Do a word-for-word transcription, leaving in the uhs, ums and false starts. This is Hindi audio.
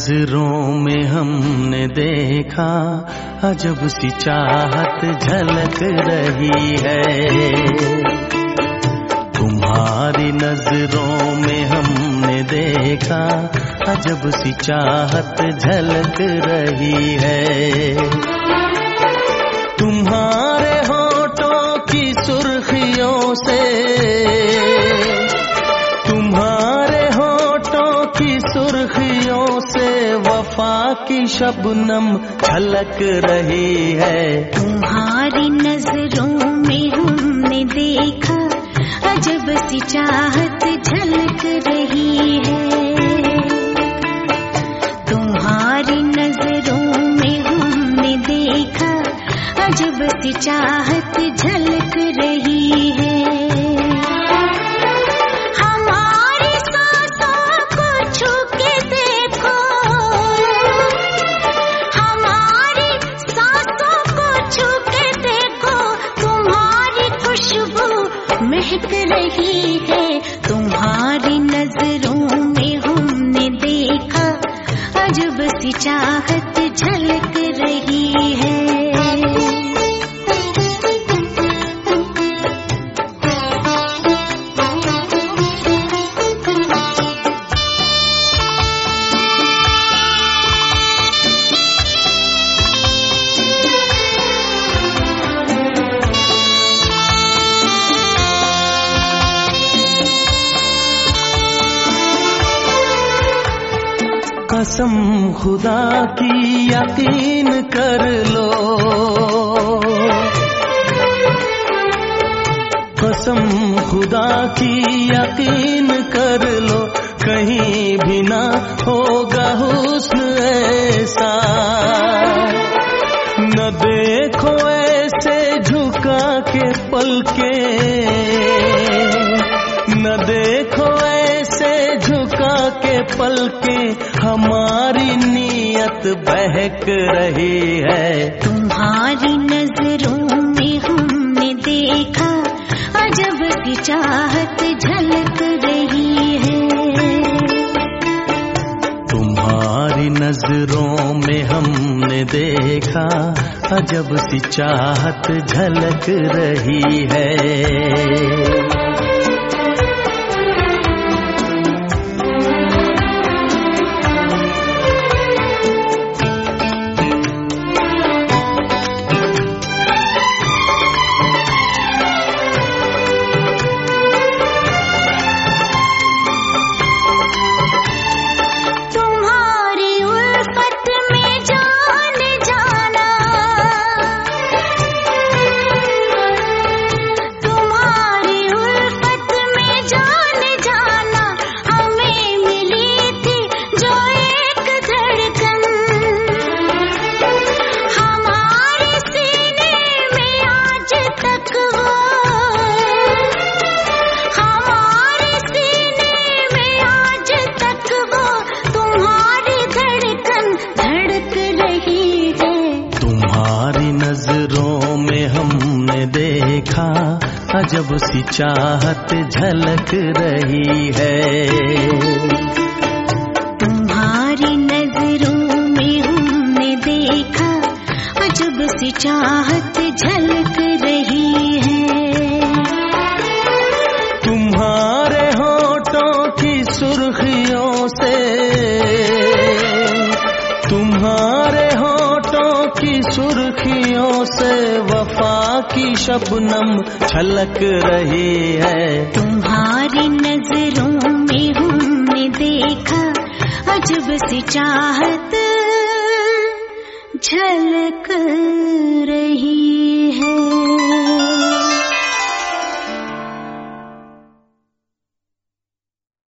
नजरों में हमने देखा अजब सी चाहत झलक रही है। तुम्हारी नजरों में हमने देखा अजब सी चाहत झलक रही है। तुम्हारे होठों की सुर्खियों से, तुम्हारे होठों की सुर्खियों से वफा की शबनम छलक रही है। तुम्हारी नजरों में हमने देखा अजब सी चाहत झलक रही है। तुम्हारी नजरों में हमने देखा अजब सी चाहत झलक रही है। हमारी सांसों को छू के देखो, हमारी सांसों को छू के देखो, तुम्हारी खुशबू महक रही है। तुम्हारी नजरों में हमने देखा अजब सी चाहत झलक रही है। कसम खुदा की यकीन कर लो, कसम खुदा की यकीन कर लो, कहीं भी ना होगा हुस्न ऐसा। न देखो ऐसे झुका के पलके, न देखो ऐसे झुका के पलके, हमारी नीयत बहक रही है। तुम्हारी नजरों में हमने देखा अजब सी चाहत झलक रही है। तुम्हारी नजरों में हमने देखा अजब सी चाहत झलक रही है। अजब सी चाहत झलक रही है। तुम्हारी नजरों में हमने देखा अजब सी चाहत झलक रही है। तुम्हारे होठों की सुर्खियों से, तुम्हारे होठों की सुर्खियों से वफा की शबनम छलक रही है। तुम्हारी नजरों में हमने देखा अजब सी चाहत झलक रही